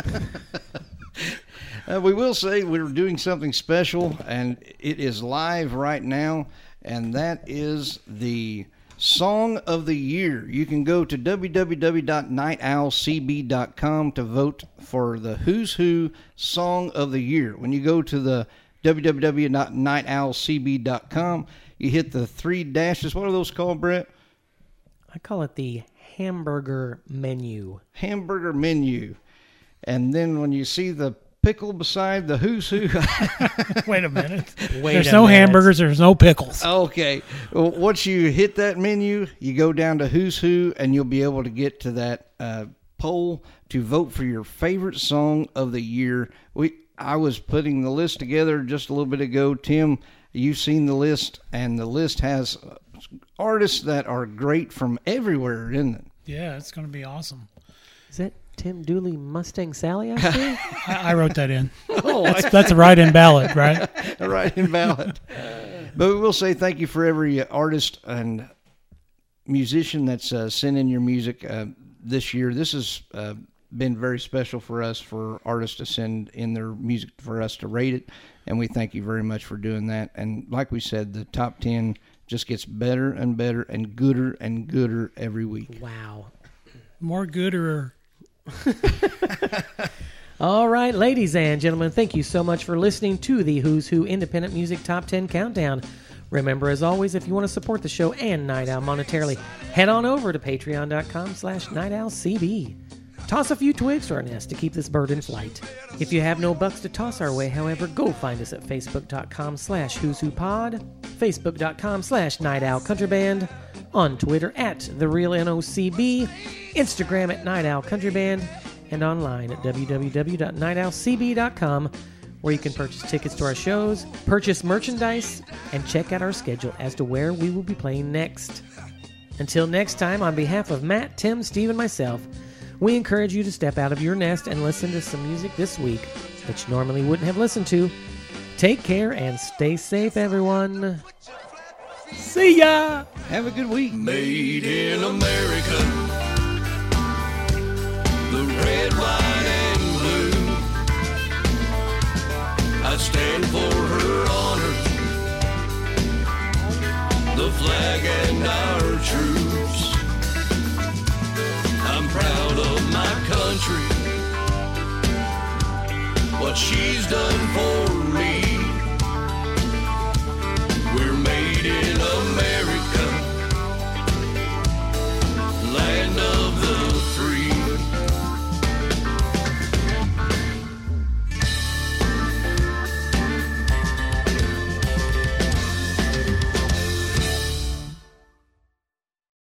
uh, we will say we're doing something special, and it is live right now, and that is the Song of the Year. You can go to w w w dot night owl c b dot com to vote for the Who's Who Song of the Year. When you go to the w w w dot night owl c b dot com, you hit the three dashes. What are those called, Brett? I call it the hamburger menu. Hamburger menu. And then when you see the pickle beside the Who's Who. Wait a minute. Wait there's a no minute. hamburgers. There's no pickles. Okay. Well, once you hit that menu, you go down to Who's Who, and you'll be able to get to that uh, poll to vote for your favorite song of the year. We I was putting the list together just a little bit ago. Tim, you've seen the list, and the list has artists that are great from everywhere, isn't it? Yeah, it's going to be awesome. Is that Tim Dooley Mustang Sally out there? I, I wrote that in. Oh, that's, that's a write-in ballot, right? A write-in ballot. But we will say thank you for every artist and musician that's uh, sent in your music uh, this year. This has uh, been very special for us, for artists to send in their music for us to rate it, and we thank you very much for doing that. And like we said, the top ten just gets better and better and gooder and gooder every week. Wow. More gooder. All right, ladies and gentlemen, thank you so much for listening to the Who's Who Independent Music Top ten Countdown. Remember, as always, if you want to support the show and Night Owl monetarily, head on over to patreon.com slash nightowlcb. Toss a few twigs to our nest to keep this bird in flight. If you have no bucks to toss our way, however, go find us at facebook.com slash who's who pod, facebook.com slash Night Owl Country Band, on Twitter at The Real N O C B, Instagram at Night Owl Country Band, and online at w w w dot night owl c b dot com, where you can purchase tickets to our shows, purchase merchandise, and check out our schedule as to where we will be playing next. Until next time, on behalf of Matt, Tim, Steve, and myself, we encourage you to step out of your nest and listen to some music this week that you normally wouldn't have listened to. Take care and stay safe, everyone. See ya! Have a good week. Made in America, the red, white, and blue. I stand for her honor, the flag and our troops. I'm proud of my country